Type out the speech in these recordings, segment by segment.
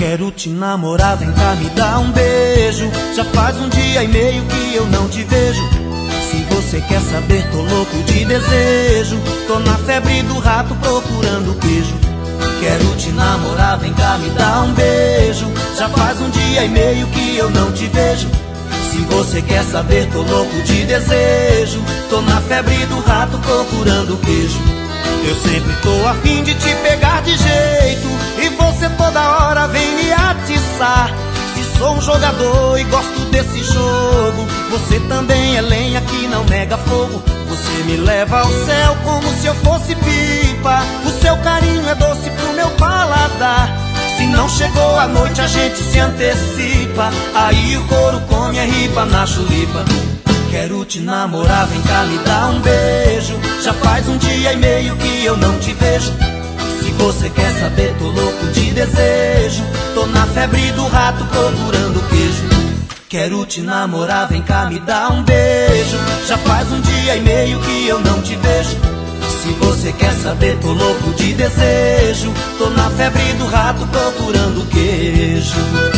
Quero te namorar, vem cá me dar um beijo. Já faz um dia e meio que eu não te vejo. Se você quer saber, tô louco de desejo. Tô na febre do rato procurando queijo. Quero te namorar, vem cá me dar um beijo. Já faz um dia e meio que eu não te vejo. Se você quer saber, tô louco de desejo. Tô na febre do rato procurando queijo. Eu sempre tô a fim de te pegar de jeito, e você toda hora vem me atiçar. Se sou um jogador e gosto desse jogo, você também é lenha que não nega fogo. Você me leva ao céu como se eu fosse pipa. O seu carinho é doce pro meu paladar. Se não chegou a noite a gente se antecipa. Aí o couro come a ripa na chulipa. Quero te namorar, vem cá me dar um beijo. Já faz um dia e meio que eu não te vejo. Se você quer saber, tô louco de desejo. Tô na febre do rato procurando queijo. Quero te namorar, vem cá me dar um beijo. Já faz um dia e meio que eu não te vejo. Se você quer saber, tô louco de desejo. Tô na febre do rato procurando queijo.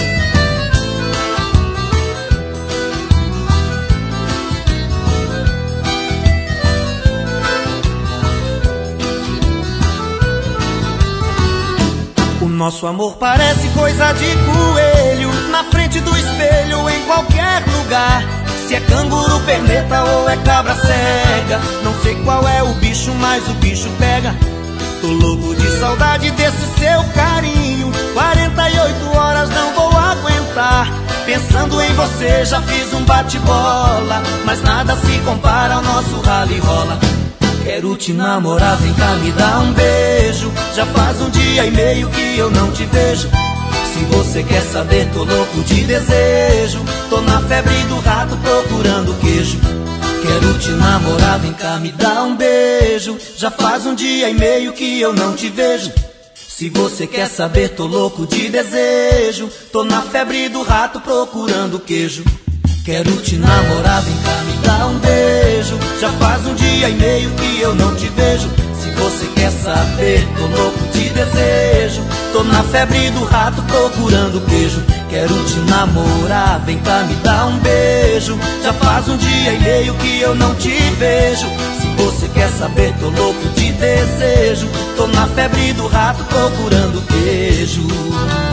Nosso amor parece coisa de coelho, na frente do espelho, em qualquer lugar. Se é canguru, perneta ou é cabra cega, não sei qual é o bicho, mas o bicho pega. Tô louco de saudade desse seu carinho. 48 horas não vou aguentar. Pensando em você já fiz um bate-bola, mas nada se compara ao nosso rally rola. Quero te namorar, vem cá me dar um beijo. Já faz um dia e meio que eu não te vejo. Se você quer saber, tô louco de desejo. Tô na febre do rato procurando queijo. Quero te namorar, vem cá me dar um beijo. Já faz um dia e meio que eu não te vejo. Se você quer saber, tô louco de desejo. Tô na febre do rato procurando queijo. Quero te namorar, vem cá me dar um beijo. Já faz um dia e meio que eu não te vejo. Se você quer saber, tô louco de desejo. Tô na febre do rato procurando queijo. Quero te namorar, vem cá me dar um beijo. Já faz um dia e meio que eu não te vejo. Se você quer saber, tô louco de desejo. Tô na febre do rato procurando queijo.